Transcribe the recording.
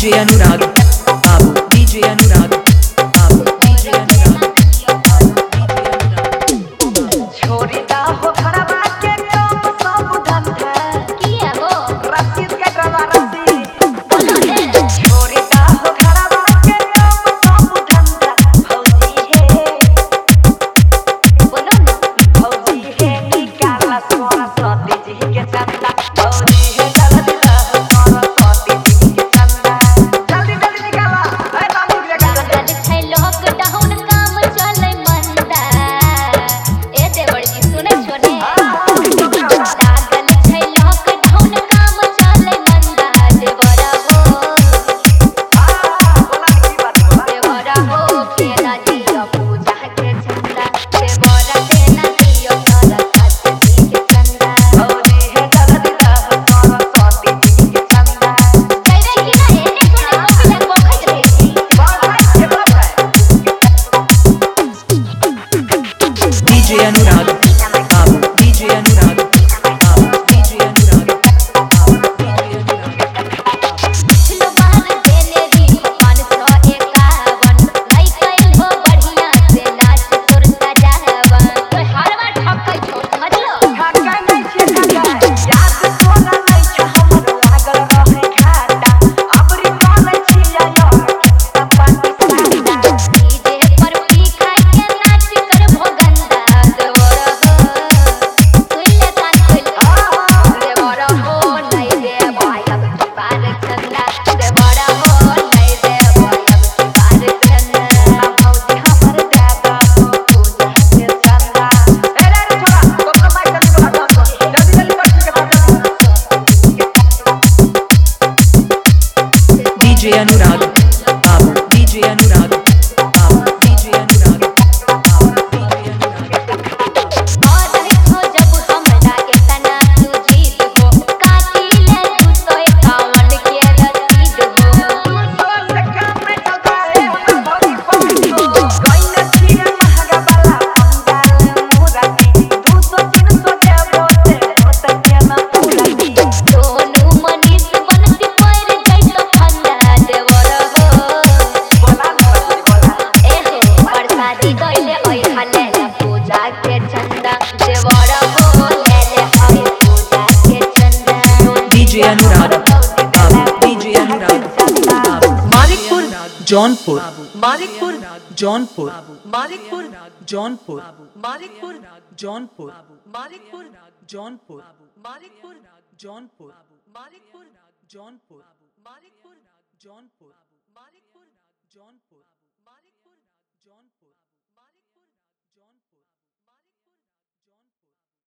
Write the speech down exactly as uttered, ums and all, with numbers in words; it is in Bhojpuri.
डीजे अनुराग बाबू, डीजे अनुराग बाबू, डीजे अनुराग छोरी दा हो खराबा के काम सब धंधा किया हो रसीद के ड्रामा रसीद बोलो रे छोरी दा हो खराबा के काम सब धंधा भौजी है बोलो ना भौजी है निकाला सोना सती जी के चंदा भौजी है जल्दी दा सोना सती जी के चंदा जल्दी जल्दी निकाला ए बाबू रे लागल छै लॉकडाउन काम चलै मंदा ए देवर जी सुनै छो ने लागल छै लॉकडाउन काम चलै मंदा देवरा हो बोला की बात बोला देवरा हो के राजिया पूजा के चंदा देवरा देना दियो सारा सती जी के चंदा भौजी है जल्दी दा सोना सती जी के चंदा कह रे कि ना एने सुने कपिला कोखत रहे छी बात है के बात है डीजे अनुराग बाबू, डीजे अनुराग बाबू, डीजे अनुराग बाबू, डीजे अनुराग पिछलो बार देने री पाँच सौ इक्यावन नहीं कइल हो बढ़िया से नाच तोर सजावन कोई हर बार ठकै छो समझलो ढाका नहीं छे ढाका याद तोरा नहीं छे हमर लागल रहे घाटा अबरी काले छिया यो पानी साटा डीजे पर पी खाई के नाच कर भोगंदा देवर हो सुन ले कान खोल देवर हो नहीं दे भाई अब की बार चंदा देवर हो नहीं दे भाई अब की बार चंदा भौजी हमर दादा को पूजा के चंदा ए रे रे छोरा तो कमाई कर बोला तो जल्दी जल्दी बैठ के बात डीजे अनुराग बाबू, डीजे अनुराग बाबू, डीजे अनुराग बाबू, डीजे अनुराग और हो जब हमरा इतना तू जीत हो काटी ले तू तो इक्यावन के रसीद हो दूसरा से काम में चलता है हमर भौजी पाँच सौ कइले छिए महंगा वाला पंडाल मुराती दो सौ तीन सौ के बोते होत के ना पूराती दोनों मनीष बनती पैर जैतो फंदा देवर हो बोला भौजी बोला ए हो प्रसादी गइले ओइ हले पूजा के चंदा देवर हो ले ले ओइ पूजा के चंदा डीजे अनुराग बाबू, डीजे अनुराग बाबू, मानिकपुर जौनपुर मानिकपुर जौनपुर मानिकपुर जौनपुर मानिकपुर जौनपुर मानिकपुर जौनपुर मानिकपुर जौनपुर मानिकपुर जौनपुर मानिकपुर जौनपुर मानिकपुर जौनपुर मानिकपुर जौनपुर मानिकपुर जौनपुर